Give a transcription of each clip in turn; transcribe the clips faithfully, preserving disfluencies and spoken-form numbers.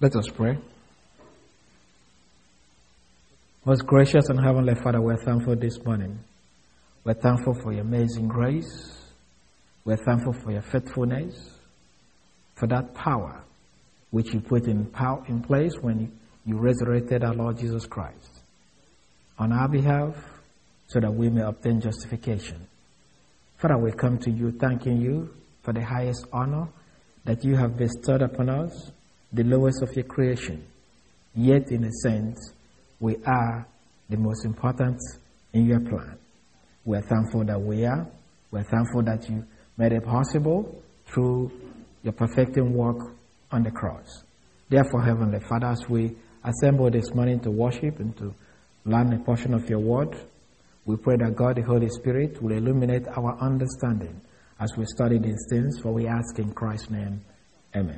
Let us pray. Most gracious and heavenly Father, we're thankful this morning. We're thankful for your amazing grace. We're thankful for your faithfulness, for that power which you put in power in place when you resurrected our Lord Jesus Christ on our behalf, so that we may obtain justification. Father, we come to you thanking you for the highest honor that you have bestowed upon us, the lowest of your creation. Yet, in a sense, we are the most important in your plan. We are thankful that we are. We are thankful that you made it possible through your perfecting work on the cross. Therefore, Heavenly Father, as we assemble this morning to worship and to learn a portion of your word, we pray that God, the Holy Spirit, will illuminate our understanding as we study these things, for we ask in Christ's name. Amen.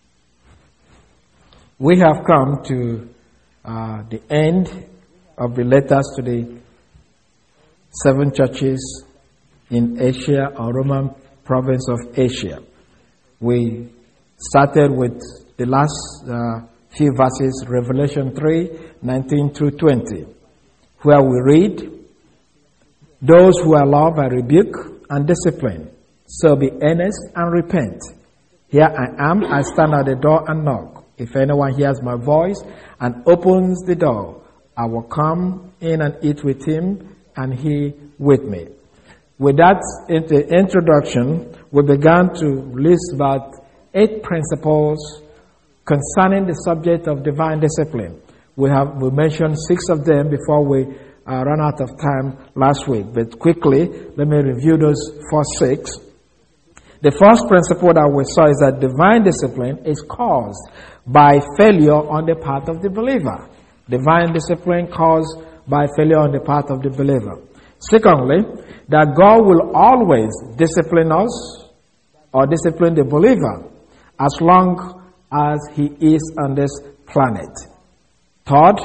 We have come to uh, the end of the letters to the seven churches in Asia, or Roman province of Asia. We started with the last uh, few verses, Revelation three, nineteen through twenty, where we read, "Those who are loved I rebuke and discipline, so be earnest and repent. Here I am, I stand at the door and knock. If anyone hears my voice and opens the door, I will come in and eat with him and he with me." With that introduction, we began to list about eight principles concerning the subject of divine discipline. We have we mentioned six of them before we uh, ran out of time last week. But quickly, let me review those first six. The first principle that we saw is that divine discipline is caused by failure on the part of the believer. Divine discipline caused by failure on the part of the believer. Secondly, that God will always discipline us or discipline the believer as long as he is on this planet. Third,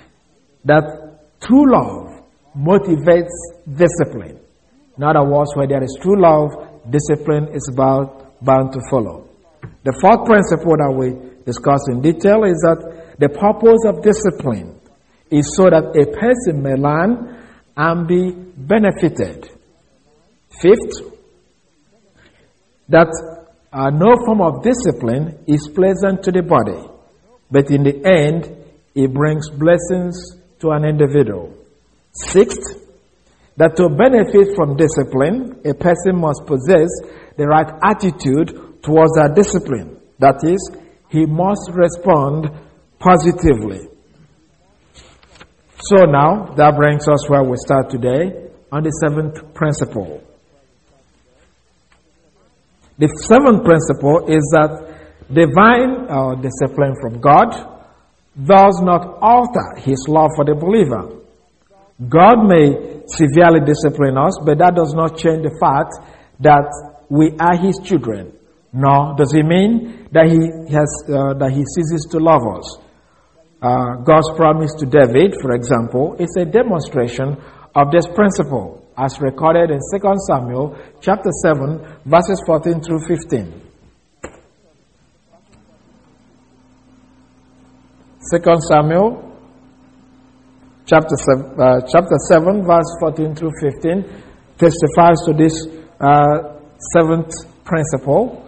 that true love motivates discipline. In other words, where there is true love, discipline is about bound to follow. The fourth principle that we discuss in detail is that the purpose of discipline is so that a person may learn and be benefited. Fifth, that uh, no form of discipline is pleasant to the body, but in the end, it brings blessings to an individual. Sixth, that to benefit from discipline, a person must possess the right attitude towards that discipline. That is, he must respond positively. So now, that brings us where we start today, on the seventh principle. The seventh principle is that divine uh, discipline from God does not alter his love for the believer. God may severely discipline us, but that does not change the fact that we are his children. Nor does it mean that he has uh, that he ceases to love us. Uh, God's promise to David, for example, is a demonstration of this principle, as recorded in Second Samuel chapter seven, verses fourteen through fifteen. Second Samuel chapter seven, uh, chapter seven, verse fourteen through fifteen testifies to this uh, seventh principle.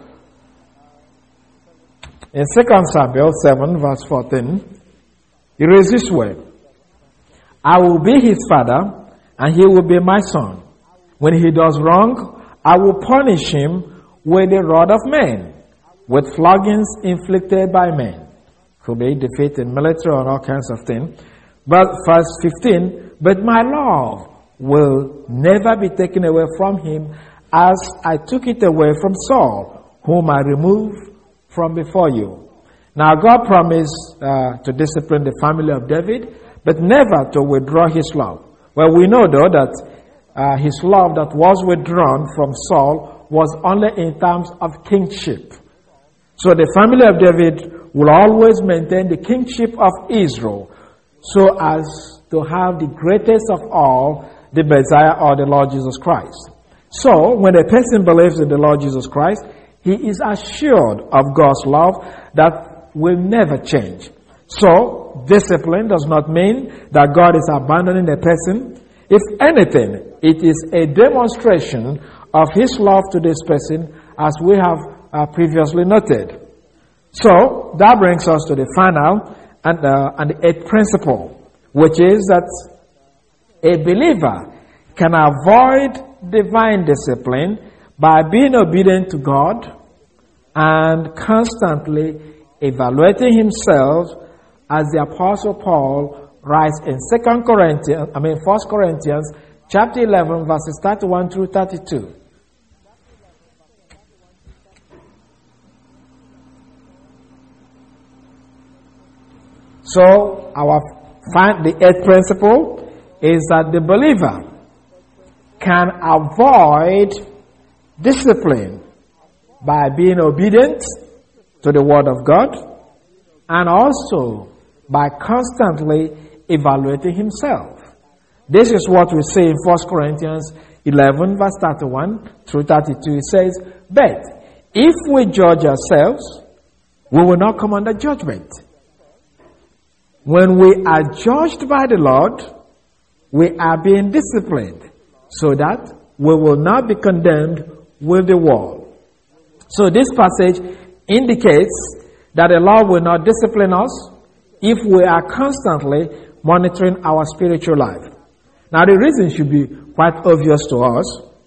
In Second Samuel seven, verse fourteen, it reads this way: "I will be his father, and he will be my son. When he does wrong, I will punish him with the rod of men, with floggings inflicted by men." Could be defeat in military or all kinds of things. But verse fifteen, "But my love will never be taken away from him, as I took it away from Saul, whom I removed from before you." Now God promised uh, to discipline the family of David, but never to withdraw his love. Well, we know though that uh, his love that was withdrawn from Saul was only in terms of kingship. So the family of David will always maintain the kingship of Israel, so as to have the greatest of all, the Messiah, or the Lord Jesus Christ. So when a person believes in the Lord Jesus Christ, he is assured of God's love, that will never change. So, discipline does not mean that God is abandoning a person. If anything, it is a demonstration of His love to this person, as we have uh, previously noted. So, that brings us to the final and, uh, and the eighth principle, which is that a believer can avoid divine discipline by being obedient to God and constantly evaluating himself, as the Apostle Paul writes in Second Corinthians, I mean First Corinthians, chapter eleven, verses thirty-one through thirty-two. So, our find the eighth principle is that the believer can avoid discipline by being obedient to the Word of God, and also by constantly evaluating himself. This is what we say in First Corinthians eleven, verse thirty-one through thirty-two. It says, "But if we judge ourselves, we will not come under judgment. When we are judged by the Lord, we are being disciplined, so that we will not be condemned with the world." So this passage indicates that the Lord will not discipline us if we are constantly monitoring our spiritual life. Now, the reason should be quite obvious to us.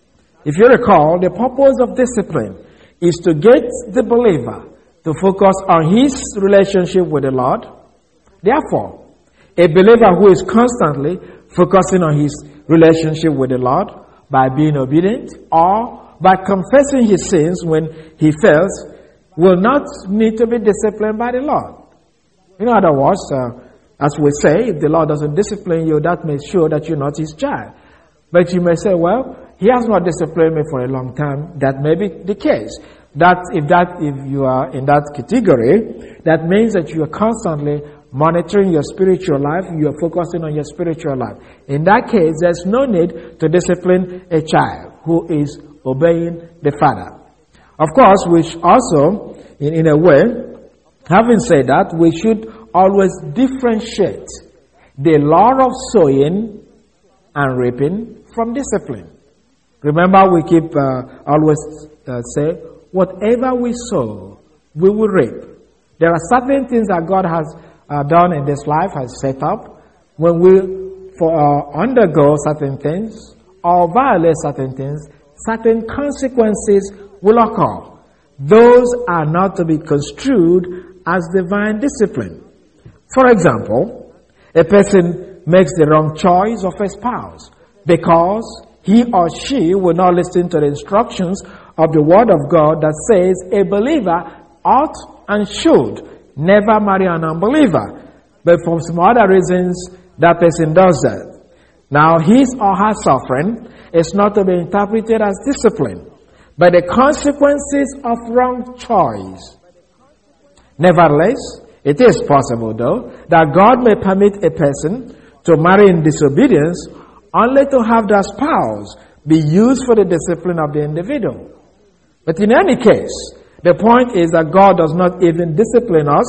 If you recall, the purpose of discipline is to get the believer to focus on his relationship with the Lord. Therefore, a believer who is constantly focusing on his relationship with the Lord by being obedient or by confessing his sins when he fails will not need to be disciplined by the Lord. In other words, uh, as we say, if the Lord doesn't discipline you, that makes sure that you're not His child. But you may say, well, He has not disciplined me for a long time. That may be the case. That if that if you are in that category, that means that you are constantly monitoring your spiritual life. You are focusing on your spiritual life. In that case, there's no need to discipline a child who is obeying the Father. Of course, we also, in, in a way, having said that, we should always differentiate the law of sowing and reaping from discipline. Remember, we keep uh, always uh, say, whatever we sow, we will reap. There are certain things that God has uh, done in this life, has set up. When we for, uh, undergo certain things or violate certain things, certain consequences will occur. Those are not to be construed as divine discipline. For example, a person makes the wrong choice of a spouse because he or she will not listen to the instructions of the Word of God that says a believer ought and should never marry an unbeliever. But for some other reasons, that person does that. Now, his or her suffering is not to be interpreted as discipline, but the consequences of wrong choice. Nevertheless, it is possible, though, that God may permit a person to marry in disobedience only to have their spouse be used for the discipline of the individual. But in any case, the point is that God does not even discipline us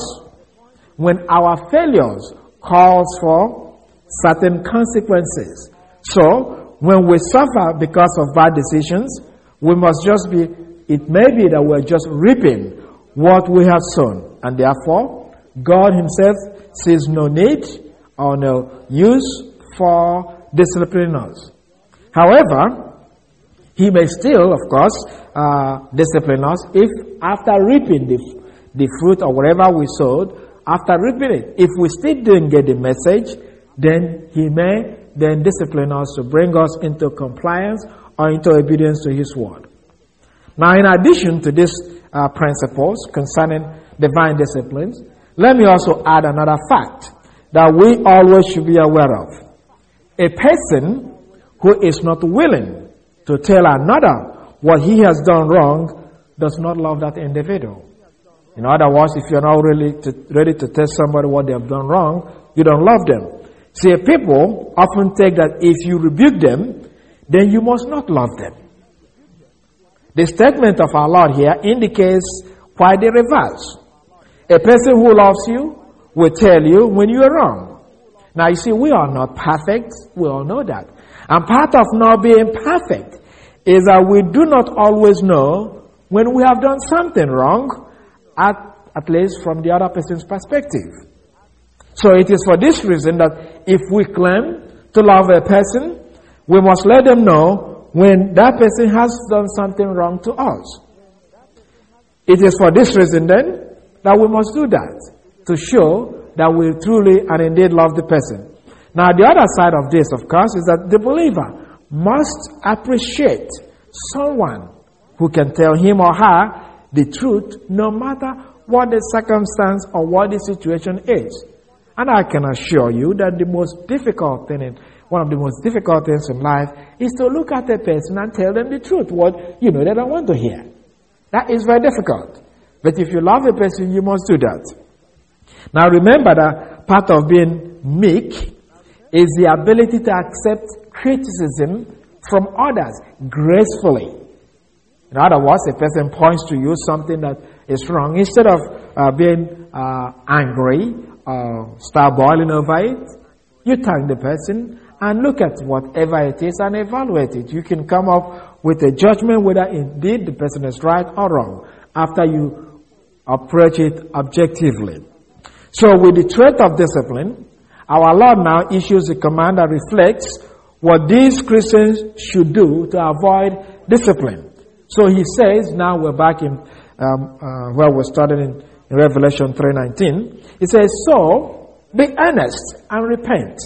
when our failures calls for certain consequences. So, when we suffer because of bad decisions, we must just be, it may be that we're just reaping what we have sown. And therefore, God Himself sees no need or no use for disciplining us. However, He may still, of course, uh, discipline us if after reaping the, the fruit or whatever we sowed, after reaping it, if we still didn't get the message, then He may then discipline us to bring us into compliance or into obedience to His word. Now, in addition to these uh, principles concerning divine disciplines, let me also add another fact that we always should be aware of. A person who is not willing to tell another what he has done wrong does not love that individual. In other words, if you're not really to, ready to tell somebody what they have done wrong, you don't love them. See, people often take that if you rebuke them, then you must not love them. The statement of our Lord here indicates quite the reverse. A person who loves you will tell you when you are wrong. Now you see, we are not perfect. We all know that. And part of not being perfect is that we do not always know when we have done something wrong, at, at least from the other person's perspective. So it is for this reason that if we claim to love a person, we must let them know when that person has done something wrong to us. It is for this reason then that we must do that, to show that we truly and indeed love the person. Now the other side of this, of course, is that the believer must appreciate someone who can tell him or her the truth no matter what the circumstance or what the situation is. And I can assure you that the most difficult thing, in, one of the most difficult things in life is to look at a person and tell them the truth, what you know they don't want to hear. That is very difficult. But if you love a person, you must do that. Now remember that part of being meek is the ability to accept criticism from others gracefully. In other words, a person points to you something that is wrong. Instead of uh, being uh, angry or start boiling over it, you thank the person and look at whatever it is and evaluate it. You can come up with a judgment whether indeed the person is right or wrong after you approach it objectively. So with the trait of discipline, our Lord now issues a command that reflects what these Christians should do to avoid discipline. So he says, now we're back in um, uh, where we're starting in, in Revelation three nineteen. He says, so be earnest and repent.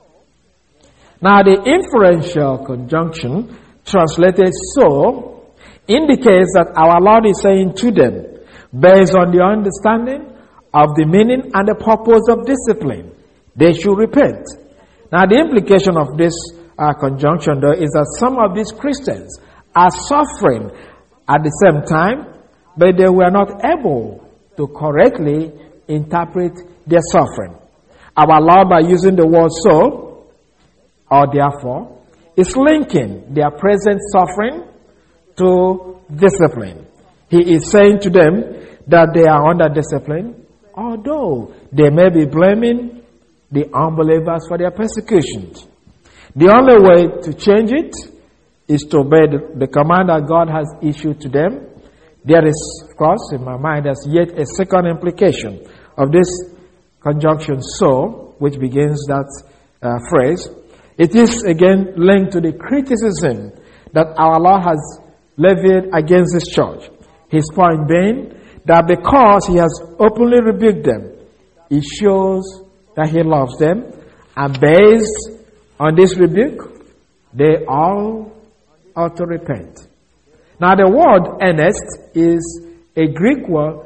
Now the inferential conjunction translated so indicates that our Lord is saying to them, based on the understanding of the meaning and the purpose of discipline, they should repent. Now the implication of this uh, conjunction though is that some of these Christians are suffering at the same time, but they were not able to correctly interpret their suffering. Our Lord, by using the word so, or therefore, is linking their present suffering to discipline. He is saying to them that they are under discipline, although they may be blaming the unbelievers for their persecutions. The only way to change it is to obey the, the command that God has issued to them. There is, of course, in my mind, there's yet a second implication of this conjunction so, which begins that uh, phrase. It is again linked to the criticism that our Lord has levied against His church. His point being that because He has openly rebuked them, He shows that He loves them, and based on this rebuke, they all ought to repent. Now the word earnest is a Greek word,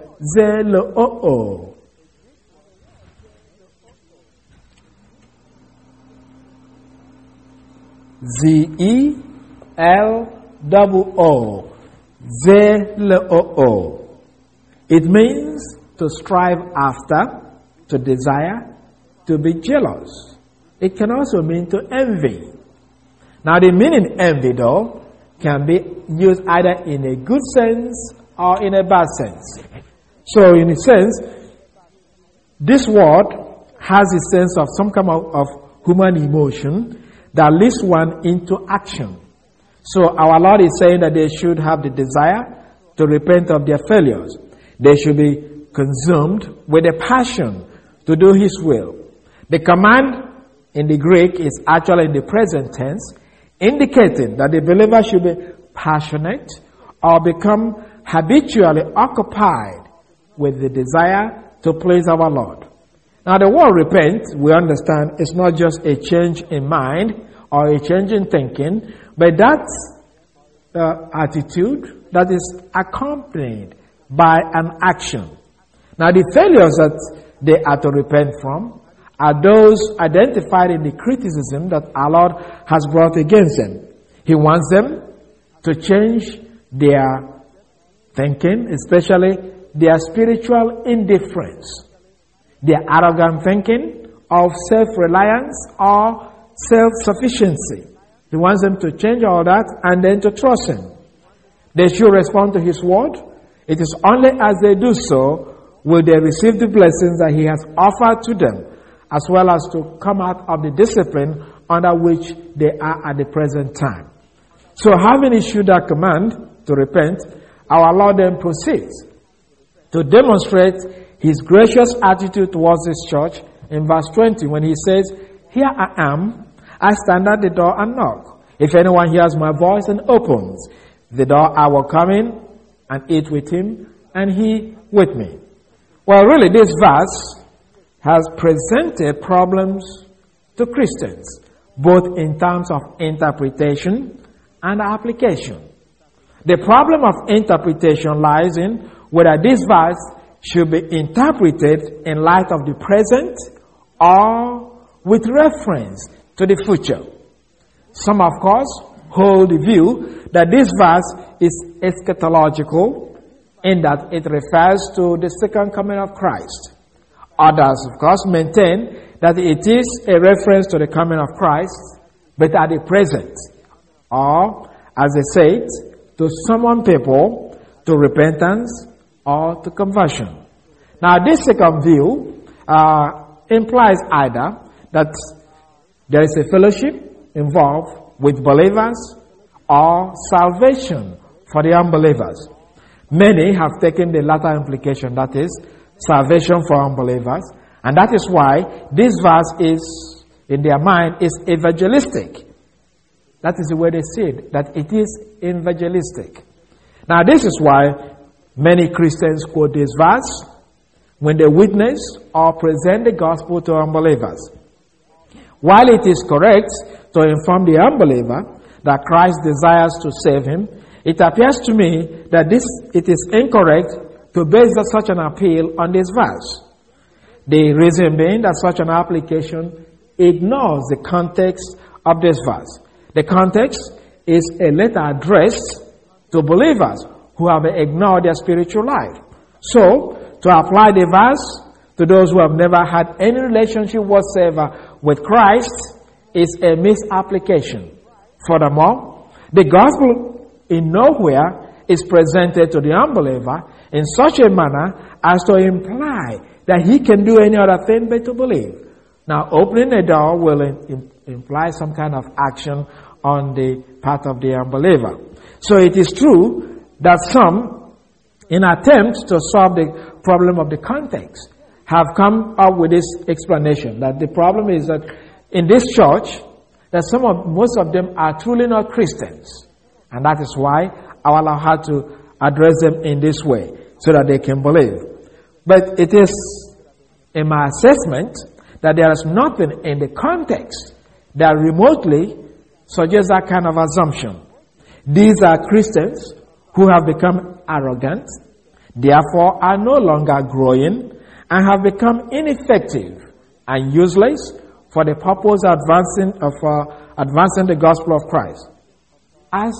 zeloo. Z E L O O. Zeloo. It means to strive after, to desire, to be jealous. It can also mean to envy. Now the meaning envy though can be used either in a good sense or in a bad sense. So in a sense, this word has a sense of some kind of, of human emotion that leads one into action. So our Lord is saying that they should have the desire to repent of their failures. They should be consumed with a passion to do His will. The command in the Greek is actually in the present tense, indicating that the believer should be passionate or become habitually occupied with the desire to please our Lord. Now the word repent, we understand, is not just a change in mind or a change in thinking, but that's uh, attitude that is accompanied by an action. Now the failures that they are to repent from are those identified in the criticism that our Lord has brought against them. He wants them to change their thinking, especially their spiritual indifference, their arrogant thinking of self-reliance or self-sufficiency. He wants them to change all that and then to trust Him. They should respond to His word. It is only as they do so will they receive the blessings that he has offered to them, as well as to come out of the discipline under which they are at the present time. So having issued that command to repent, our Lord then proceeds to demonstrate his gracious attitude towards this church in verse twenty when he says, "Here I am, I stand at the door and knock. If anyone hears my voice and opens the door, I will come in and eat with him and he with me." Well, really, this verse has presented problems to Christians, both in terms of interpretation and application. The problem of interpretation lies in whether this verse should be interpreted in light of the present or with reference to the future. Some, of course, hold the view that this verse is eschatological in that it refers to the second coming of Christ. Others, of course, maintain that it is a reference to the coming of Christ, but at the present, or, as they say it, to summon people to repentance or to conversion. Now, this second view uh, implies either that there is a fellowship involved with believers or salvation for the unbelievers. Many have taken the latter implication, that is, salvation for unbelievers, and that is why this verse is, in their mind, is evangelistic. That is the way they see it, that it is evangelistic. Now, this is why many Christians quote this verse when they witness or present the gospel to unbelievers. While it is correct to inform the unbeliever that Christ desires to save him, it appears to me that this it is incorrect to base such an appeal on this verse. The reason being that such an application ignores the context of this verse. The context is a letter addressed to believers who have ignored their spiritual life. So, to apply the verse to those who have never had any relationship whatsoever with Christ is a misapplication. Furthermore, the gospel in nowhere is presented to the unbeliever in such a manner as to imply that he can do any other thing but to believe. Now, opening a door will in, in, imply some kind of action on the part of the unbeliever. So it is true that some, in attempt to solve the problem of the context, have come up with this explanation that the problem is that in this church, that some of most of them are truly not Christians, and that is why our Lord had to address them in this way so that they can believe. But it is in my assessment that there is nothing in the context that remotely suggests that kind of assumption. These are Christians who have become arrogant, therefore are no longer growing, and have become ineffective and useless for the purpose of advancing, of, uh, advancing the gospel of Christ. As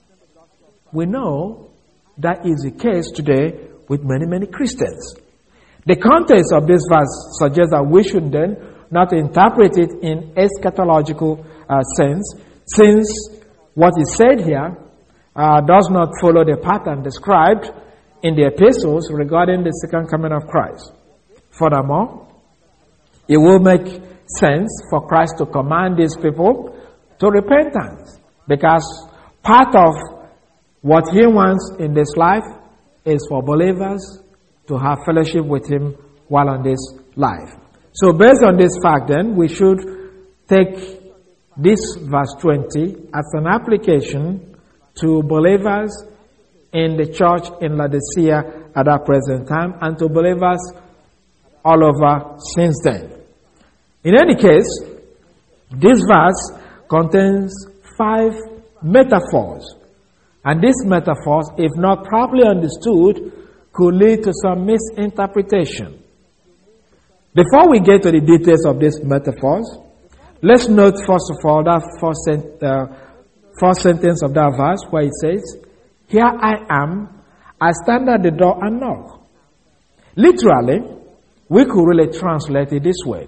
we know, that is the case today with many, many Christians. The context of this verse suggests that we should then not interpret it in eschatological uh, sense, since what is said here uh, does not follow the pattern described in the epistles regarding the second coming of Christ. Furthermore, it will make sense for Christ to command these people to repentance, because part of what he wants in this life is for believers to have fellowship with him while on this life. So based on this fact then, we should take this verse twenty as an application to believers in the church in Laodicea at that present time and to believers all over since then. In any case, this verse contains five metaphors, and these metaphors, if not properly understood, could lead to some misinterpretation. Before we get to the details of these metaphors, let's note first of all that first, sent, uh, first sentence of that verse where it says, "Here I am, I stand at the door and knock." Literally, we could really translate it this way: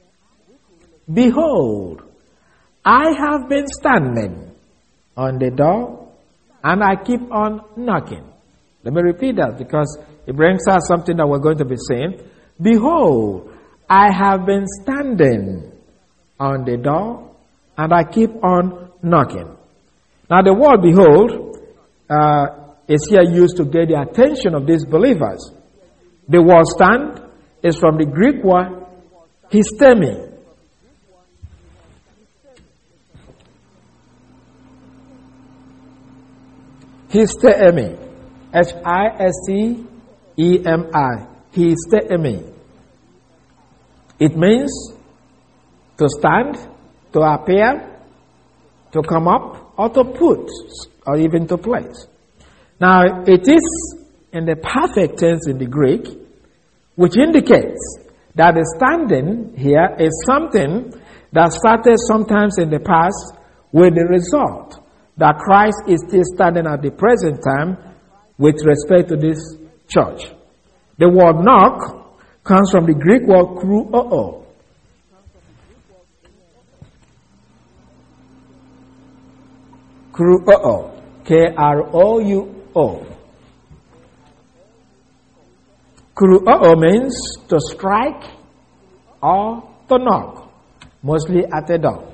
"Behold, I have been standing on the door and I keep on knocking." Let me repeat that because it brings us something that we're going to be saying. Behold, I have been standing on the door, and I keep on knocking. Now the word behold uh, is here used to get the attention of these believers. The word stand is from the Greek word histemi. Histemi. H I S T E M I. Histemi. It means to stand, to appear, to come up, or to put, or even to place. Now, it is in the perfect tense in the Greek, which indicates that the standing here is something that started sometimes in the past with the result that Christ is still standing at the present time with respect to this church. The word knock comes from the Greek word kruo. Kruo. K R O U O. Kruo means to strike or to knock, mostly at a door.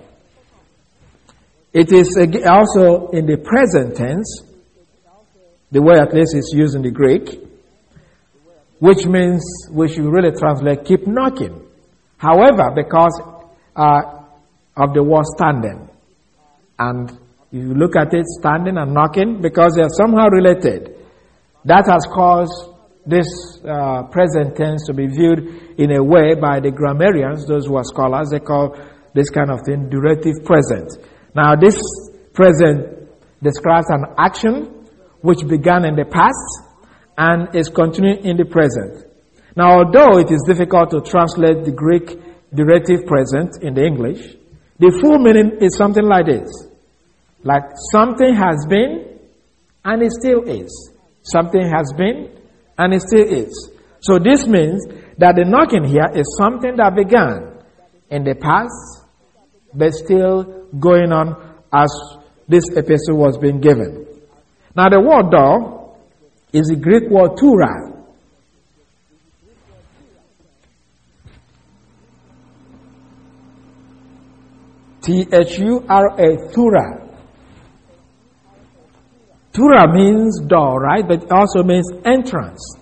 It is also in the present tense, the way at least it's used in the Greek, which means we should really translate keep knocking. However, because uh, of the word standing, and you look at it, standing and knocking, because they are somehow related, that has caused this uh, present tense to be viewed in a way by the grammarians, those who are scholars. They call this kind of thing durative present. Now, this present describes an action which began in the past and is continuing in the present. Now, although it is difficult to translate the Greek durative present in the English, the full meaning is something like this. Like something has been and it still is. Something has been and it still is. So this means that the knocking here is something that began in the past but still going on as this epistle was being given. Now the word door is the Greek word tura. T H U R A, tura. Tura means door, right? But it also means entrance.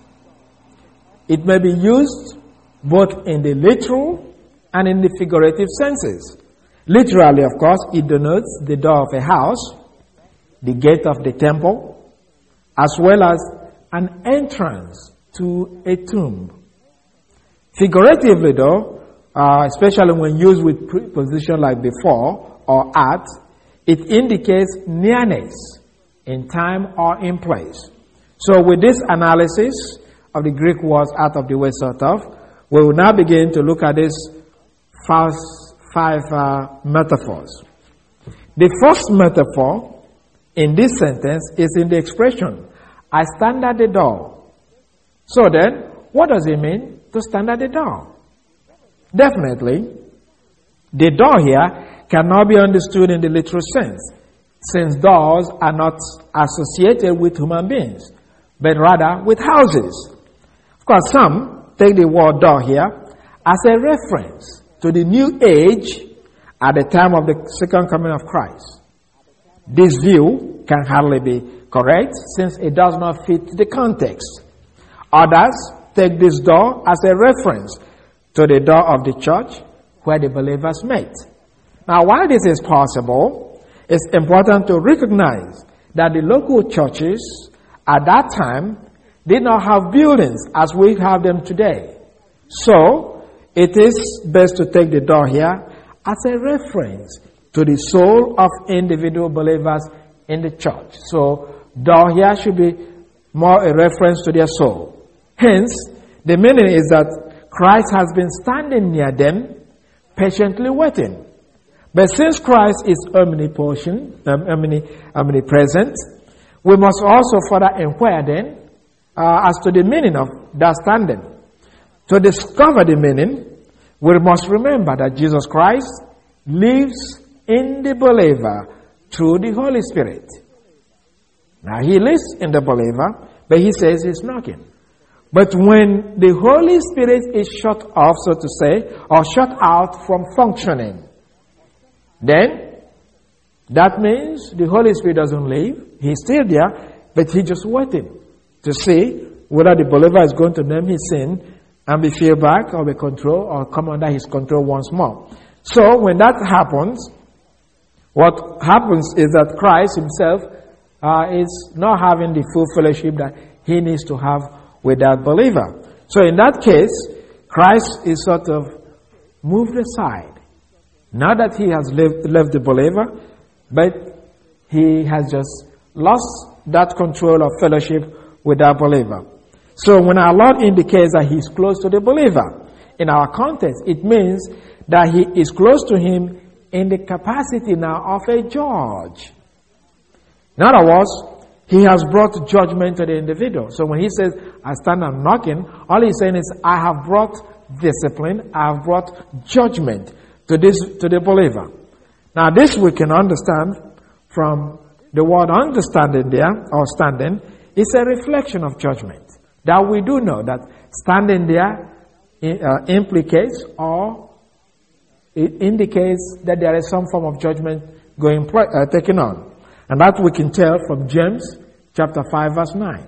It may be used both in the literal and in the figurative senses. Literally, of course, it denotes the door of a house, the gate of the temple, as well as an entrance to a tomb. Figuratively, though, uh, especially when used with preposition like before or at, it indicates nearness in time or in place. So with this analysis of the Greek words out of the way sort of, we will now begin to look at these five, five uh, metaphors. The first metaphor in this sentence is in the expression, I stand at the door. So then, what does it mean to stand at the door? Definitely, the door here cannot be understood in the literal sense, since doors are not associated with human beings, but rather with houses. Of course, some take the word door here as a reference to the new age at the time of the second coming of Christ. This view can hardly be correct, since it does not fit the context. Others take this door as a reference to the door of the church where the believers met. Now, while this is possible, it's important to recognize that the local churches at that time did not have buildings as we have them today. So, it is best to take the door here as a reference to the soul of individual believers in the church. So, door here should be more a reference to their soul. Hence, the meaning is that Christ has been standing near them, patiently waiting. But since Christ is omnipotent, um, omnipresent, we must also further inquire then uh, as to the meaning of that standing. To discover the meaning, we must remember that Jesus Christ lives in the believer through the Holy Spirit. Now, he lives in the believer, but he says he's knocking. But when the Holy Spirit is shut off, so to say, or shut out from functioning, then that means the Holy Spirit doesn't leave. He's still there, but he's just waiting to see whether the believer is going to name his sin and be filled back or be controlled or come under his control once more. So when that happens, what happens is that Christ himself uh, is not having the full fellowship that he needs to have with that believer. So in that case, Christ is sort of moved aside. Not that he has left, left the believer, but he has just lost that control of fellowship with that believer. So when our Lord indicates that he's close to the believer, in our context, it means that he is close to him in the capacity now of a judge. In other words, he has brought judgment to the individual. So when he says, I stand and knocking, all he's saying is, I have brought discipline, I have brought judgment to this, to the believer. Now this we can understand from the word understanding there, or standing, is a reflection of judgment. That we do know that standing there uh, implicates or it indicates that there is some form of judgment going uh, taken on. And that we can tell from James chapter five verse nine.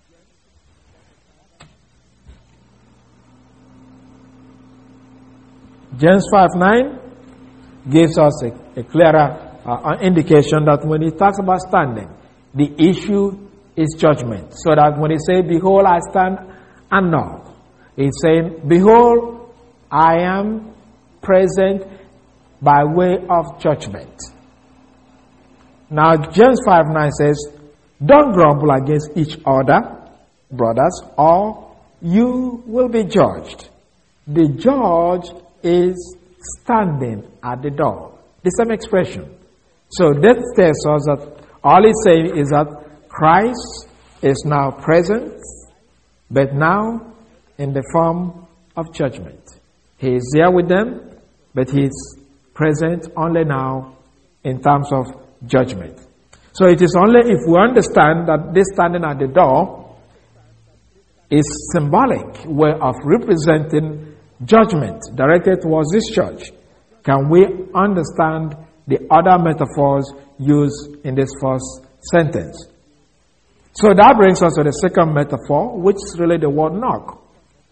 James five nine gives us a, a clearer uh, indication that when he talks about standing, the issue is judgment. So that when he says, behold, I stand and knock, he's saying, behold, I am present by way of judgment. Now, James five nine says, don't grumble against each other, brothers, or you will be judged. The judge is standing at the door. The same expression. So that tells us that all he's saying is that Christ is now present, but now in the form of judgment. He is there with them, but he is present only now in terms of judgment. So it is only if we understand that this standing at the door is symbolic way of representing judgment directed towards this church, can we understand the other metaphors used in this first sentence. So that brings us to the second metaphor, which is really the word knock.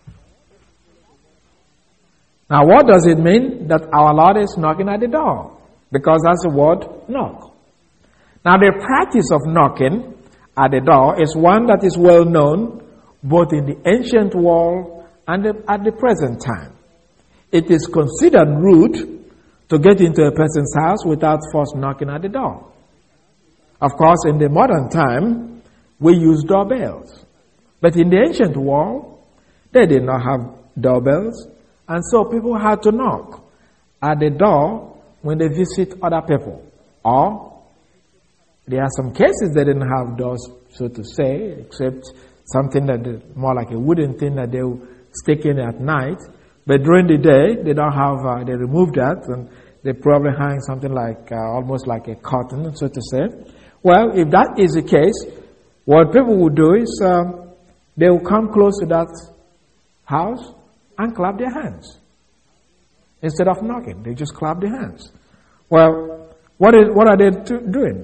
Now what does it mean that our Lord is knocking at the door? Because that's the word knock. Now the practice of knocking at the door is one that is well known both in the ancient world and at the present time. It is considered rude to get into a person's house without first knocking at the door. Of course, in the modern time, we use doorbells. But in the ancient world, they did not have doorbells, and so people had to knock at the door when they visit other people. Or there are some cases they didn't have doors, so to say, except something that is more like a wooden thing that they will stick in at night. But during the day, they don't have, uh, they remove that, and they probably hang something like, uh, almost like a curtain, so to say. Well, if that is the case, what people would do is, um, they will come close to that house and clap their hands. Instead of knocking, they just clap their hands. Well, what is, what are they to, doing?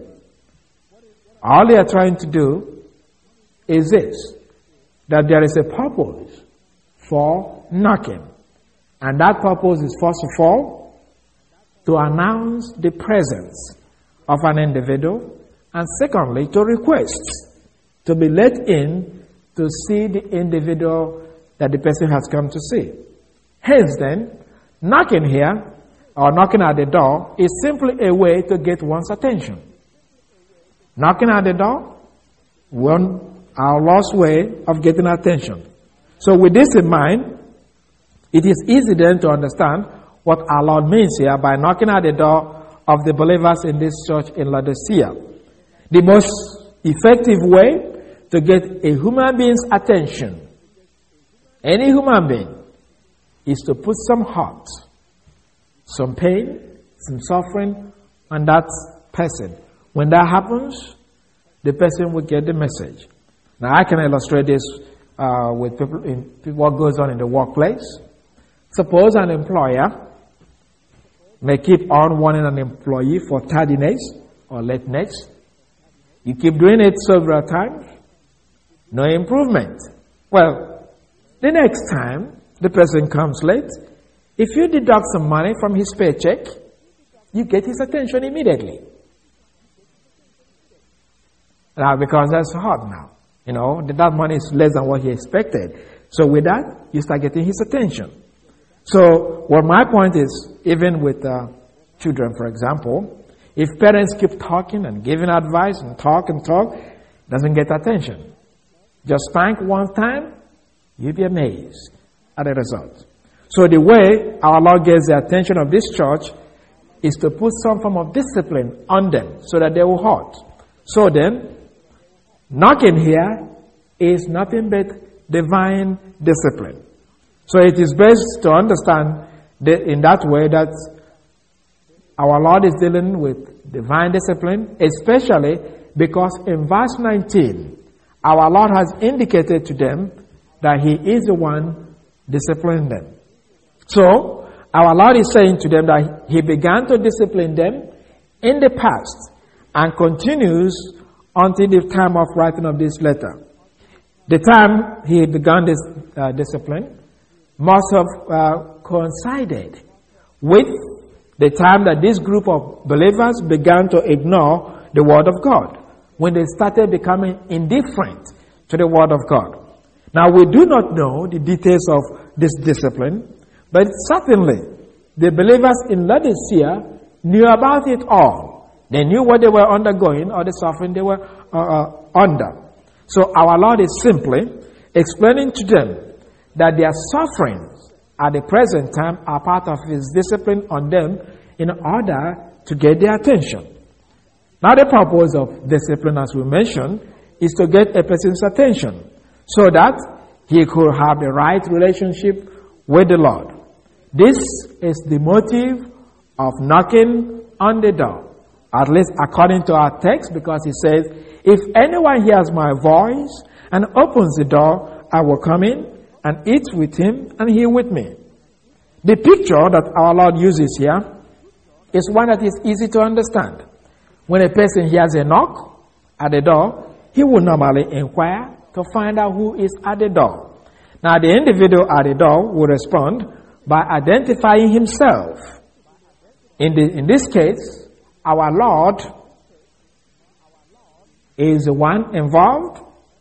All they are trying to do is this, that there is a purpose for knocking. And that purpose is, first of all, to announce the presence of an individual, and secondly, to request to be let in to see the individual that the person has come to see. Hence then, knocking here, or knocking at the door, is simply a way to get one's attention. Knocking at the door, one, our lost way of getting attention. So with this in mind, it is easy then to understand what our Lord means here by knocking at the door of the believers in this church in Laodicea. The most effective way to get a human being's attention, any human being, is to put some hurt, some pain, some suffering on that person. When that happens, the person will get the message. Now I can illustrate this uh, with people in what goes on in the workplace. Suppose an employer may keep on warning an employee for tardiness or lateness. You keep doing it several times, no improvement. Well, the next time the person comes late, if you deduct some money from his paycheck, you get his attention immediately. Now, because that's hard now. You know, that money is less than what he expected. So with that, you start getting his attention. So what my point is, even with uh, children, for example, if parents keep talking and giving advice and talk and talk, doesn't get attention. Just spank one time, you'll be amazed at the result. So the way our Lord gets the attention of this church is to put some form of discipline on them so that they will halt. So then, knocking here is nothing but divine discipline. So it is best to understand that in that way that our Lord is dealing with divine discipline, especially because in verse nineteen, our Lord has indicated to them that He is the one disciplining them. So, our Lord is saying to them that He began to discipline them in the past and continues until the time of writing of this letter. The time He began this uh, discipline must have uh, coincided with the time that this group of believers began to ignore the Word of God, when they started becoming indifferent to the Word of God. Now, we do not know the details of this discipline, but certainly the believers in Laodicea knew about it all. They knew what they were undergoing or the suffering they were uh, uh, under. So our Lord is simply explaining to them that their sufferings at the present time are part of His discipline on them in order to get their attention. Now the purpose of discipline, as we mentioned, is to get a person's attention so that he could have the right relationship with the Lord. This is the motive of knocking on the door, at least according to our text, because He says, if anyone hears my voice and opens the door, I will come in and eat with him and he with me. The picture that our Lord uses here is one that is easy to understand. When a person hears a knock at the door, he will normally inquire to find out who is at the door. Now, the individual at the door will respond by identifying himself. In, the, in this case, our Lord is the one involved.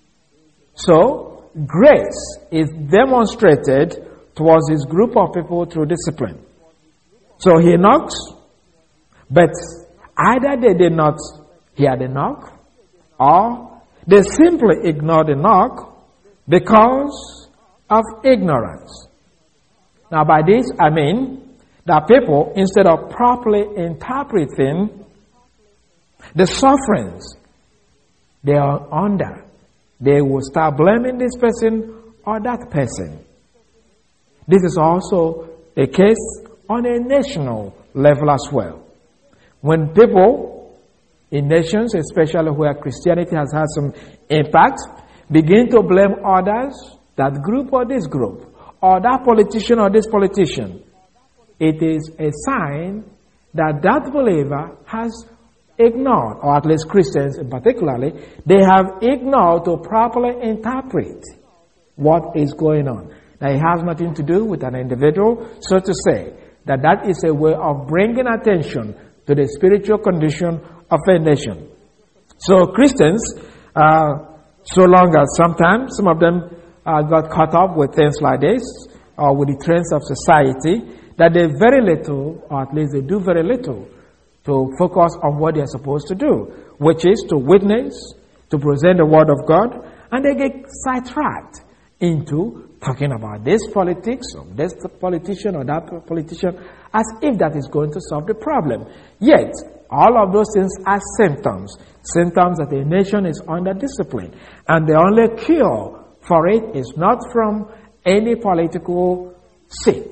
So, grace is demonstrated towards this group of people through discipline. So, He knocks, but either they did not hear the knock, or they simply ignore the knock because of ignorance. Now, by this I mean that people, instead of properly interpreting the sufferings they are under, they will start blaming this person or that person. This is also a case on a national level as well. When people in nations, especially where Christianity has had some impact, begin to blame others, that group or this group, or that politician or this politician, it is a sign that that believer has ignored, or at least Christians in particularly, they have ignored to properly interpret what is going on. Now, it has nothing to do with an individual, so to say, that that is a way of bringing attention to the spiritual condition of a nation. So Christians, uh, so long as sometimes some of them uh, got caught up with things like this, or with the trends of society, that they very little, or at least they do very little, to focus on what they're supposed to do, which is to witness, to present the Word of God, and they get sidetracked into talking about this politics, or this politician or that politician, as if that is going to solve the problem. Yet, all of those things are symptoms, symptoms that a nation is under discipline. And the only cure for it is not from any political seat.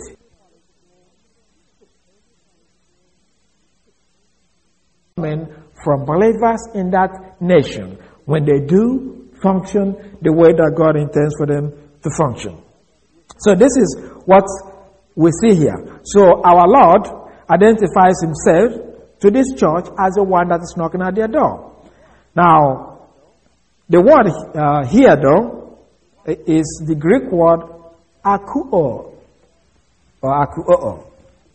From believers in that nation, when they do function the way that God intends for them to function. So this is what we see here. So our Lord identifies himself to this church as the one that is knocking at their door. Now, the word uh, here, though, is the Greek word akuo, or akuo.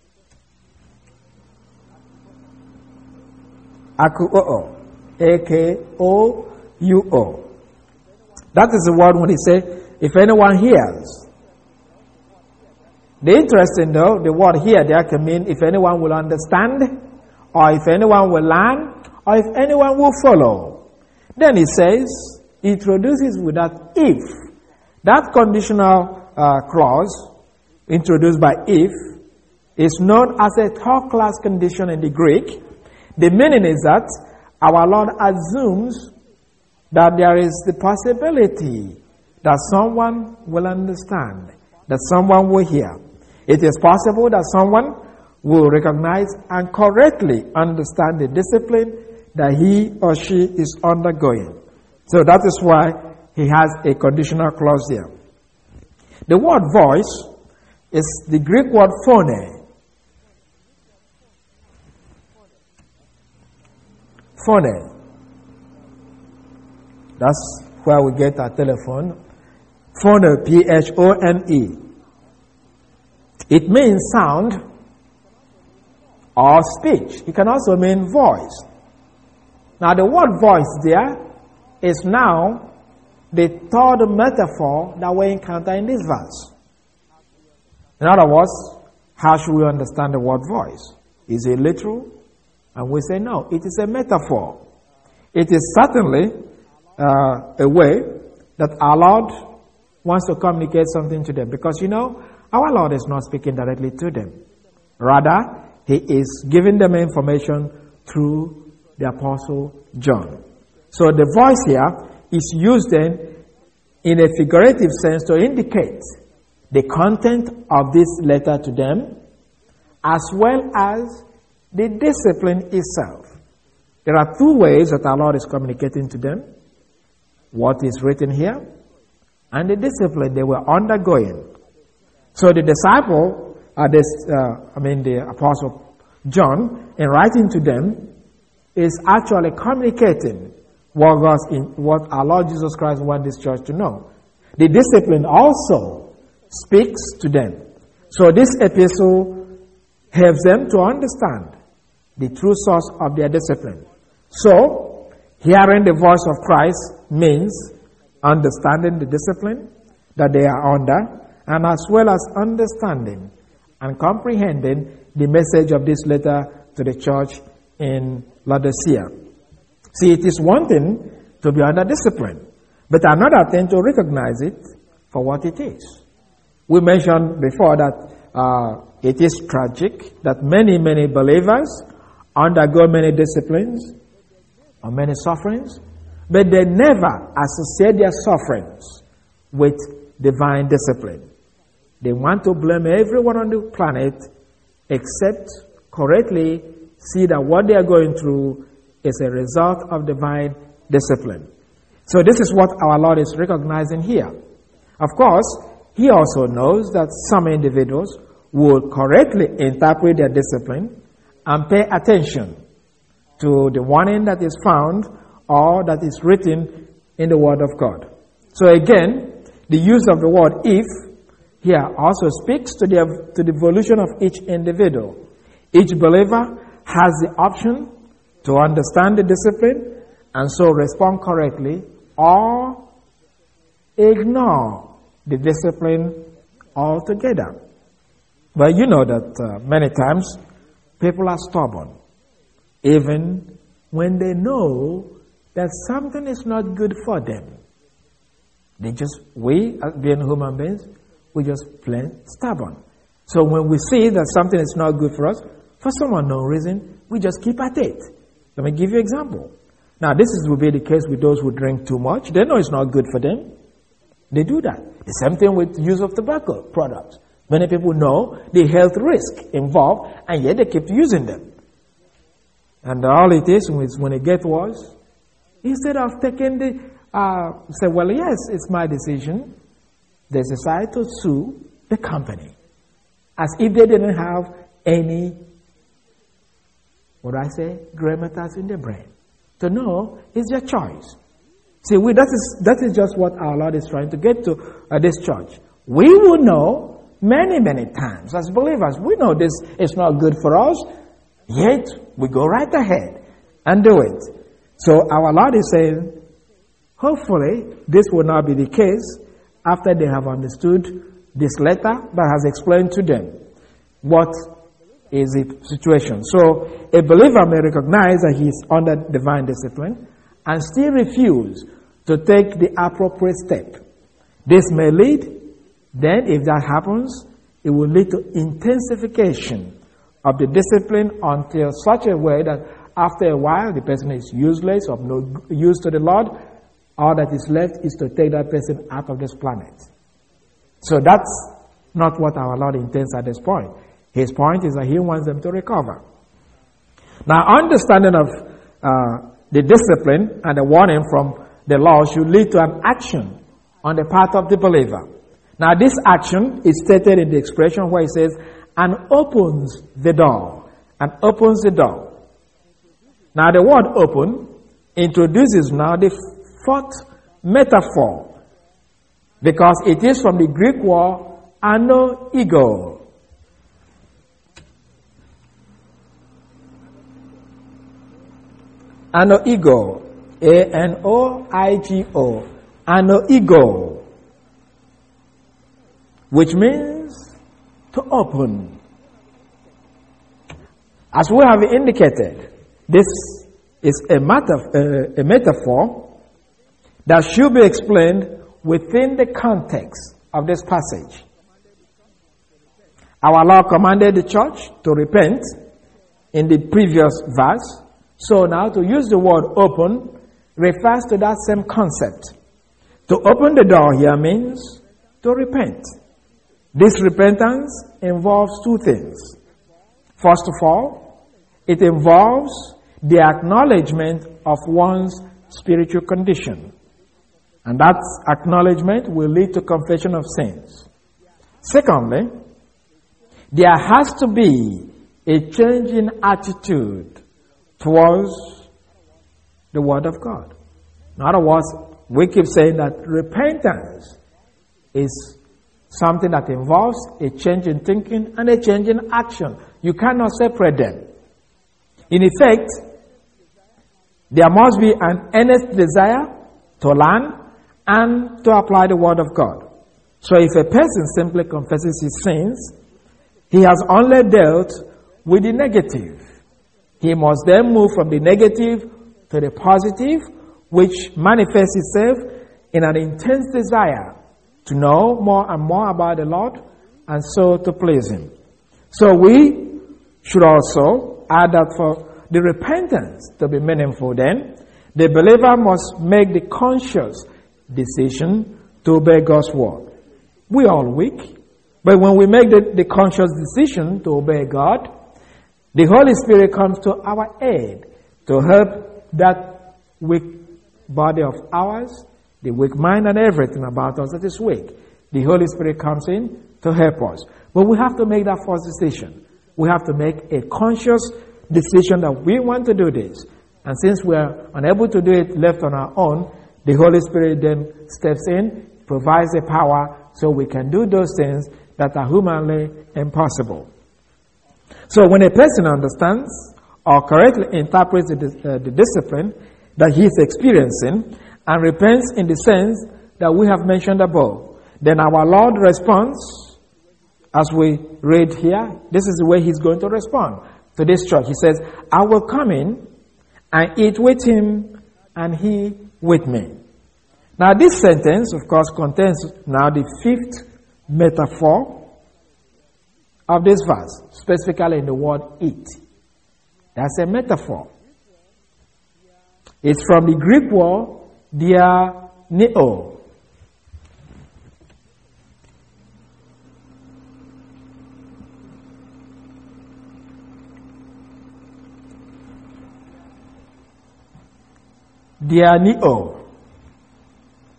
Akuo. A K O U O. That is the word when he said, if anyone hears. The interesting though, the word here there can mean if anyone will understand, or if anyone will learn, or if anyone will follow. Then it says, it introduces with that if. That conditional uh, clause, introduced by if, is known as a third class condition in the Greek. The meaning is that our Lord assumes that there is the possibility that someone will understand, that someone will hear. It is possible that someone will recognize and correctly understand the discipline that he or she is undergoing. So that is why he has a conditional clause there. The word voice is the Greek word phone. Phone. That's where we get our telephone. Phone, P H O N E. It means sound or speech. It can also mean voice. Now the word voice there is now the third metaphor that we encounter in this verse. In other words, how should we understand the word voice? Is it literal? And we say no, it is a metaphor. It is certainly uh, a way that our Lord wants to communicate something to them. Because you know, our Lord is not speaking directly to them. Rather, he is giving them information through the Apostle John. So the voice here is used then in a figurative sense to indicate the content of this letter to them, as well as the discipline itself. There are two ways that our Lord is communicating to them: what is written here and the discipline they were undergoing. So the disciple, uh, this, uh, I mean the Apostle John, in writing to them, is actually communicating what, God's in, what our Lord Jesus Christ wants this church to know. The discipline also speaks to them. So this epistle helps them to understand the true source of their discipline. So, hearing the voice of Christ means understanding the discipline that they are under, and as well as understanding and comprehending the message of this letter to the church in Laodicea. See, it is one thing to be under discipline, but another thing to recognize it for what it is. We mentioned before that uh, it is tragic that many, many believers undergo many disciplines or many sufferings, but they never associate their sufferings with divine discipline. They want to blame everyone on the planet except correctly see that what they are going through is a result of divine discipline. So this is what our Lord is recognizing here. Of course, he also knows that some individuals will correctly interpret their discipline and pay attention to the warning that is found or that is written in the Word of God. So again, the use of the word if here also speaks to the, to the evolution of each individual. Each believer has the option to understand the discipline and so respond correctly, or ignore the discipline altogether. Well, you know that uh, many times people are stubborn, even when they know that something is not good for them. They just, we, as being human beings, we just plain stubborn. So when we see that something is not good for us, for some unknown reason, we just keep at it. Let me give you an example. Now, this is, will be the case with those who drink too much. They know it's not good for them. They do that. The same thing with use of tobacco products. Many people know the health risk involved, and yet they keep using them. And all it is, is when it gets worse, instead of taking the uh, say, well, yes, it's my decision. They decided to sue the company as if they didn't have any, what do I say, gray matters in their brain. To know is your choice. See, we, that is that is just what our Lord is trying to get to at this church. We will know many, many times as believers. We know this is not good for us, yet we go right ahead and do it. So our Lord is saying, hopefully this will not be the case after they have understood this letter that has explained to them what is the situation. So a believer may recognize that he is under divine discipline and still refuse to take the appropriate step. This may lead, then if that happens, it will lead to intensification of the discipline until such a way that after a while the person is useless, of no use to the Lord. All that is left is to take that person out of this planet. So that's not what our Lord intends at this point. His point is that he wants them to recover. Now, understanding of uh, the discipline and the warning from the law should lead to an action on the part of the believer. Now, this action is stated in the expression where it says, and opens the door. And opens the door. Now, the word open introduces now the fourth metaphor, because it is from the Greek word ano ego. Ano ego. A N O I G O. Ano ego. Which means to open. As we have indicated, this is a, matter, uh, a metaphor that should be explained within the context of this passage. Our Lord commanded the church to repent in the previous verse. So now to use the word open refers to that same concept. To open the door here means to repent. This repentance involves two things. First of all, it involves the acknowledgement of one's spiritual condition. And that acknowledgement will lead to confession of sins. Secondly, there has to be a change in attitude towards the Word of God. In other words, we keep saying that repentance is something that involves a change in thinking and a change in action. You cannot separate them. In effect, there must be an earnest desire to learn and to apply the Word of God. So if a person simply confesses his sins, he has only dealt with the negative. He must then move from the negative to the positive, which manifests itself in an intense desire to know more and more about the Lord and so to please Him. So we should also add that for the repentance to be meaningful then, the believer must make the conscious decision to obey God's word. We are all weak, but when we make the, the conscious decision to obey God, the Holy Spirit comes to our aid to help that weak body of ours, the weak mind and everything about us that is weak. The Holy Spirit comes in to help us. But we have to make that first decision. We have to make a conscious decision that we want to do this. And since we are unable to do it left on our own, the Holy Spirit then steps in, provides the power so we can do those things that are humanly impossible. So when a person understands or correctly interprets the, uh, the discipline that he is experiencing and repents in the sense that we have mentioned above, then our Lord responds as we read here. This is the way He's going to respond to this church. He says, I will come in and eat with him and he with me. Now this sentence, of course, contains now the fifth metaphor of this verse, specifically in the word eat. That's a metaphor. It's from the Greek word dianeo. Dianeo.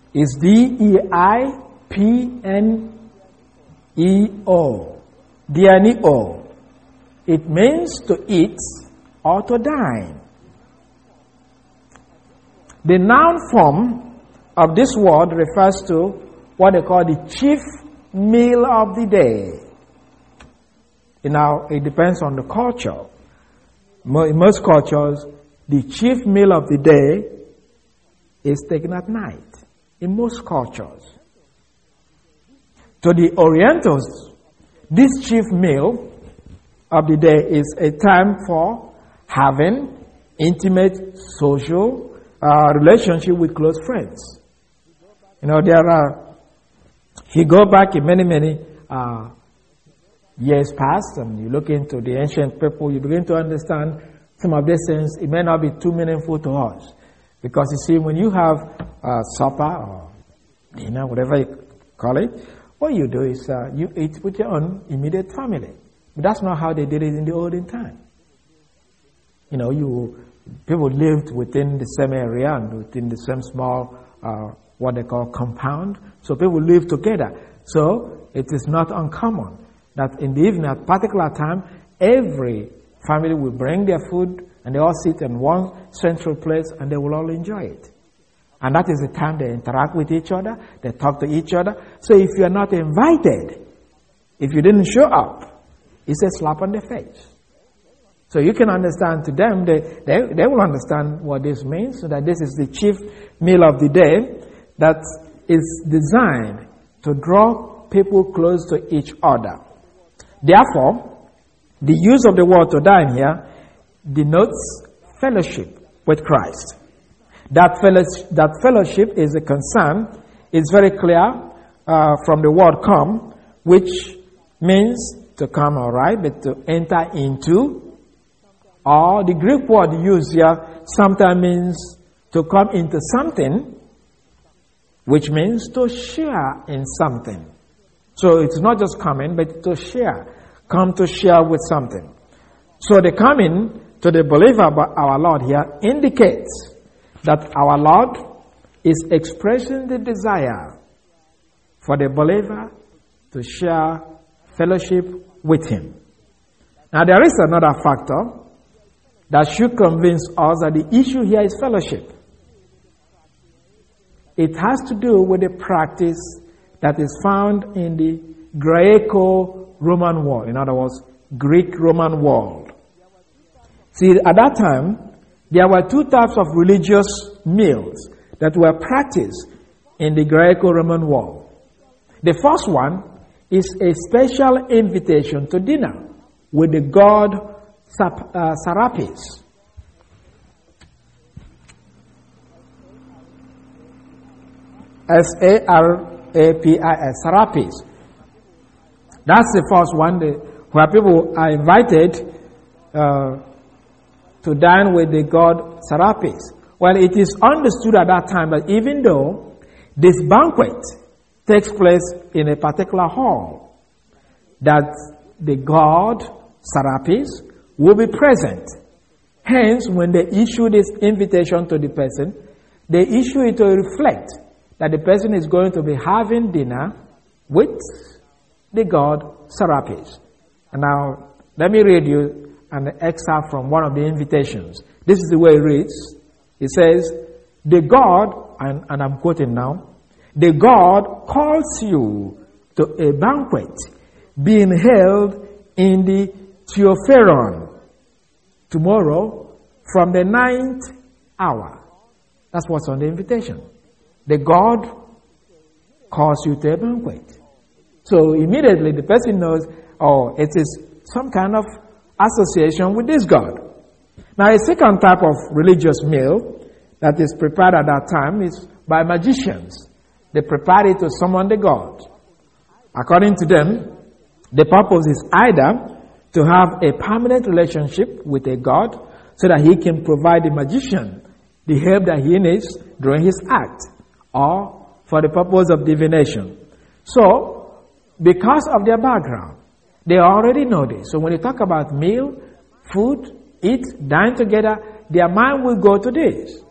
It's D E I P N E O. Dianeo. It means to eat or to dine. The noun form of this word refers to what they call the chief meal of the day. You know, it depends on the culture. In most cultures, the chief meal of the day is taken at night. In most cultures. To the Orientals, this chief meal of the day is a time for having intimate social uh, relationship with close friends. You know, there are, if you go back in many, many uh, years past, and you look into the ancient people, you begin to understand some of these things. It may not be too meaningful to us. Because you see, when you have uh, supper or dinner, whatever you call it, what you do is uh, you eat with your own immediate family. But that's not how they did it in the olden time. You know, you people lived within the same area and within the same small, uh, what they call compound. So people lived together. So it is not uncommon that in the evening, at a particular time, every family will bring their food and they all sit in one central place and they will all enjoy it. And that is the time they interact with each other, they talk to each other. So if you are not invited, if you didn't show up, it's a slap on the face. So you can understand to them, they, they, they will understand what this means, so that this is the chief meal of the day that is designed to draw people close to each other. Therefore, the use of the word to dine here denotes fellowship with Christ. That fellowship, that fellowship is a concern. It's very clear uh, from the word come, which means to come, all right, but to enter into. Or the Greek word used here sometimes means to come into something, which means to share in something. So it's not just coming, but to share. Come to share with something. So the coming to the believer by our Lord here indicates that our Lord is expressing the desire for the believer to share fellowship with Him. Now there is another factor that should convince us that the issue here is fellowship. It has to do with the practice that is found in the Greco-Roman world. In other words, Greek-Roman world. See, at that time, there were two types of religious meals that were practiced in the Greco-Roman world. The first one is a special invitation to dinner with the god uh, Serapis. S A R A P I S, Serapis. That's the first one, the, where people are invited uh, to dine with the god Serapis. Well, it is understood at that time that even though this banquet takes place in a particular hall, that the god Serapis will be present. Hence, when they issue this invitation to the person, they issue it to reflect that the person is going to be having dinner with the god Serapis. And now, let me read you an excerpt from one of the invitations. This is the way it reads. It says, the God, and, and I'm quoting now, the God calls you to a banquet being held in the Theopheron tomorrow from the ninth hour. That's what's on the invitation. The God calls you to a banquet. So immediately the person knows, oh, it is some kind of association with this God. Now, a second type of religious meal that is prepared at that time is by magicians. They prepare it to summon the God. According to them, the purpose is either to have a permanent relationship with a God so that he can provide the magician the help that he needs during his act, or for the purpose of divination. So, because of their background, they already know this. So when they talk about meal, food, eat, dine together, their mind will go to this.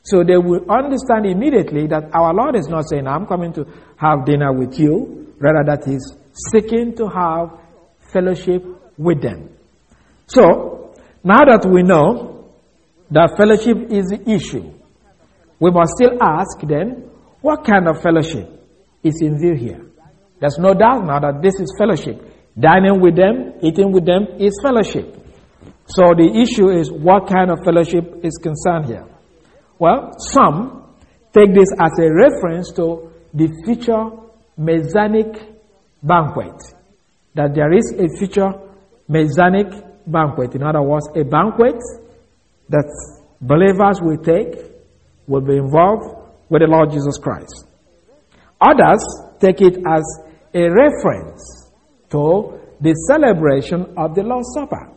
So they will understand immediately that our Lord is not saying, I'm coming to have dinner with you. Rather, that He's seeking to have fellowship with them. So, now that we know that fellowship is the issue, we must still ask then, what kind of fellowship is in view here? There's no doubt now that this is fellowship. Dining with them, eating with them is fellowship. So the issue is, what kind of fellowship is concerned here? Well, some take this as a reference to the future Messianic banquet. That there is a future Messianic banquet. In other words, a banquet that believers will take, will be involved with the Lord Jesus Christ. Others take it as a reference to the celebration of the Lord's Supper.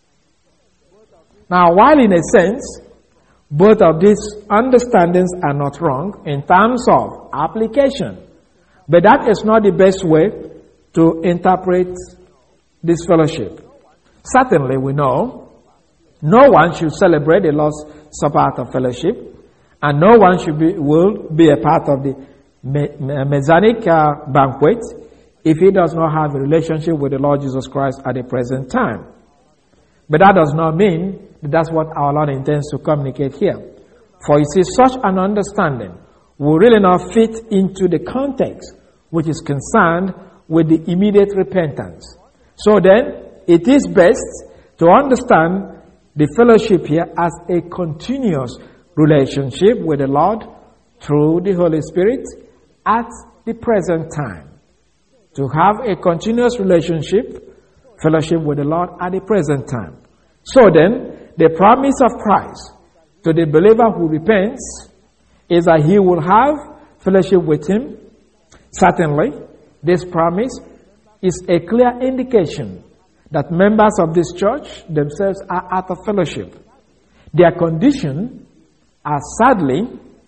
Now, while in a sense, both of these understandings are not wrong in terms of application, but that is not the best way to interpret this fellowship. Certainly, we know no one should celebrate the Lord's Supper out of fellowship, and no one should be will be a part of the Messianic uh, banquet if he does not have a relationship with the Lord Jesus Christ at the present time. But that does not mean that that's what our Lord intends to communicate here. For you see, such an understanding will really not fit into the context which is concerned with the immediate repentance. So then, it is best to understand the fellowship here as a continuous relationship with the Lord through the Holy Spirit at the present time. To have a continuous relationship, fellowship with the Lord at the present time. So then, the promise of Christ to the believer who repents is that he will have fellowship with Him. Certainly, this promise is a clear indication that members of this church themselves are out of fellowship. Their condition are sadly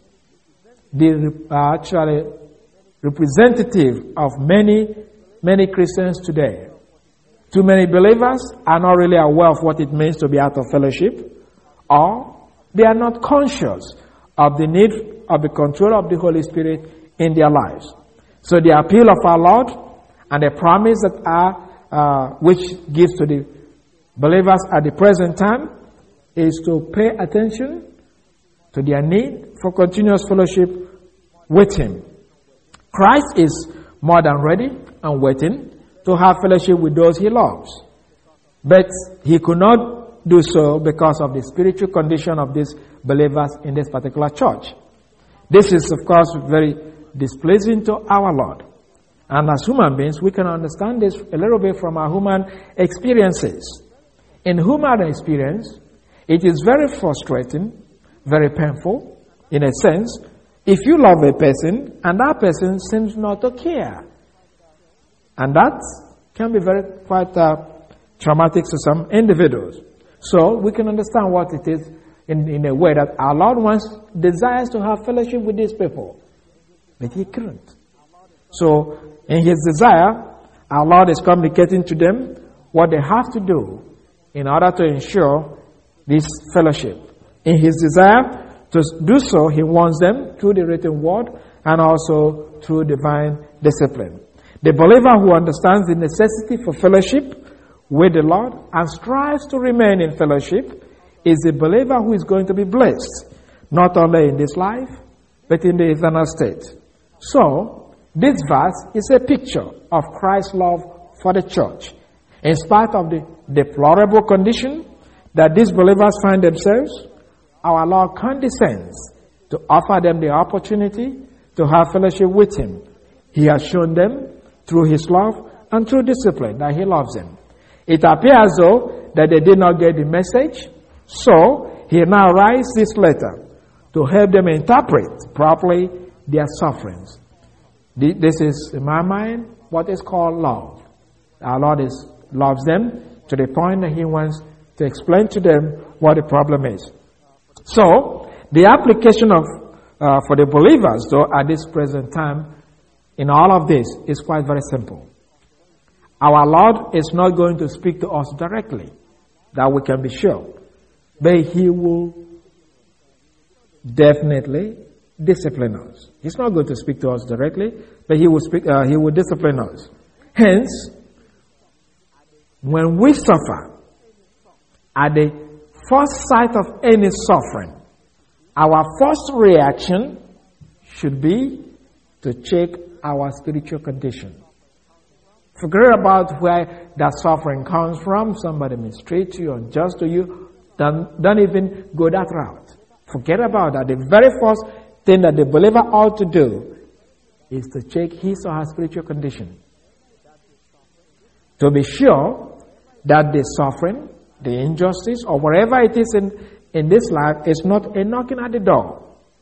the uh, actually representative of many, many Christians today. Too many believers are not really aware of what it means to be out of fellowship, or they are not conscious of the need of the control of the Holy Spirit in their lives. So the appeal of our Lord and the promise that are uh, which gives to the believers at the present time is to pay attention to their need for continuous fellowship with Him. Christ is more than ready and waiting to have fellowship with those He loves. But He could not do so because of the spiritual condition of these believers in this particular church. This is, of course, very displeasing to our Lord. And as human beings, we can understand this a little bit from our human experiences. In human experience, it is very frustrating, very painful, in a sense, if you love a person and that person seems not to care. And that can be very quite uh, traumatic to some individuals. So we can understand what it is in, in a way that our Lord wants, desires to have fellowship with these people. But He couldn't. So in His desire, our Lord is communicating to them what they have to do in order to ensure this fellowship. In His desire to do so, He wants them through the written word and also through divine discipline. The believer who understands the necessity for fellowship with the Lord and strives to remain in fellowship is a believer who is going to be blessed, not only in this life, but in the eternal state. So, this verse is a picture of Christ's love for the church. In spite of the deplorable condition that these believers find themselves, our Lord condescends to offer them the opportunity to have fellowship with Him. He has shown them through His love and through discipline that He loves them. It appears though that they did not get the message, so He now writes this letter to help them interpret properly their sufferings. This is, in my mind, what is called love. Our Lord is, loves them to the point that He wants to explain to them what the problem is. So, the application of uh, for the believers, though, at this present time, in all of this, is quite very simple. Our Lord is not going to speak to us directly, that we can be sure. But He will definitely discipline us. He's not going to speak to us directly, but he will speak. Uh, he will discipline us. Hence, when we suffer, at the first sight of any suffering, our first reaction should be to check our spiritual condition. Forget about where that suffering comes from. Somebody mistreat you, unjust to you. Don't, don't even go that route. Forget about that. The very first thing that the believer ought to do is to check his or her spiritual condition. To be sure that the suffering, the injustice, or whatever it is in, in this life is not a knocking at the door,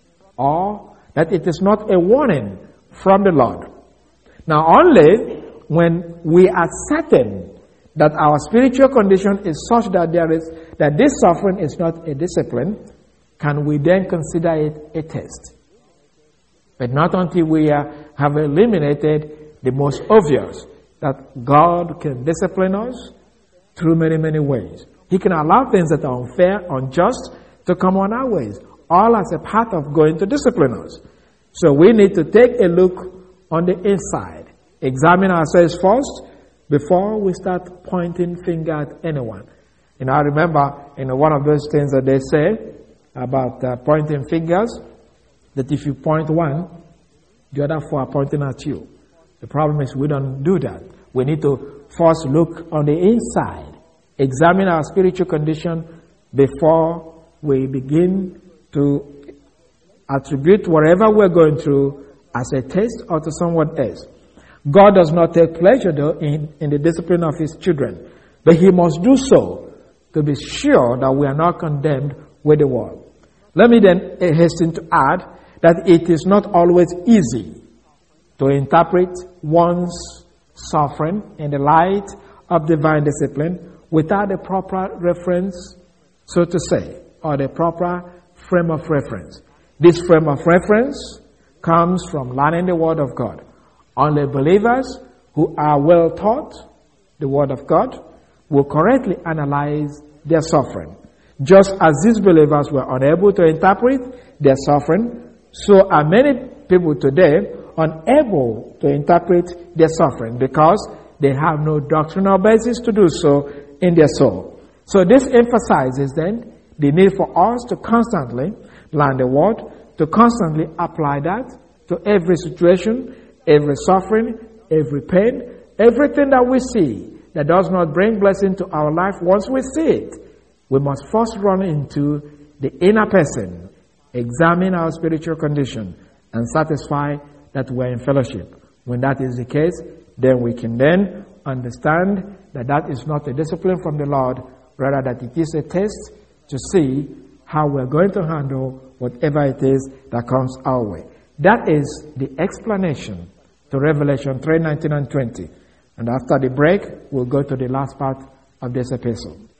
or that it is not a warning from the Lord. Now, only when we are certain that our spiritual condition is such that there is that this suffering is not a discipline, can we then consider it a test. But not until we uh, have eliminated the most obvious, that God can discipline us through many, many ways. He can allow things that are unfair, unjust, to come on our ways, all as a part of going to discipline us. So we need to take a look on the inside, examine ourselves first before we start pointing finger at anyone. And I remember in one of those things that they say about uh, pointing fingers, that if you point one, the other four are pointing at you. The problem is we don't do that. We need to first look on the inside, examine our spiritual condition before we begin to attribute whatever we're going through as a test or to someone else. God does not take pleasure, though, in, in the discipline of His children, but He must do so to be sure that we are not condemned with the world. Let me then hasten to add that it is not always easy to interpret one's suffering in the light of divine discipline without a proper reference, so to say, or the proper frame of reference. This frame of reference comes from learning the Word of God. Only believers who are well taught the Word of God will correctly analyze their suffering. Just as these believers were unable to interpret their suffering, so are many people today unable to interpret their suffering because they have no doctrinal basis to do so in their soul. So this emphasizes then the need for us to constantly learn the Word, to constantly apply that to every situation, every suffering, every pain, everything that we see that does not bring blessing to our life. Once we see it, we must first run into the inner person, examine our spiritual condition, and satisfy that we're in fellowship. When that is the case, then we can then understand that that is not a discipline from the Lord, rather that it is a test to see how we're going to handle whatever it is that comes our way. That is the explanation to Revelation three, nineteen and twenty. And after the break, we'll go to the last part of this epistle.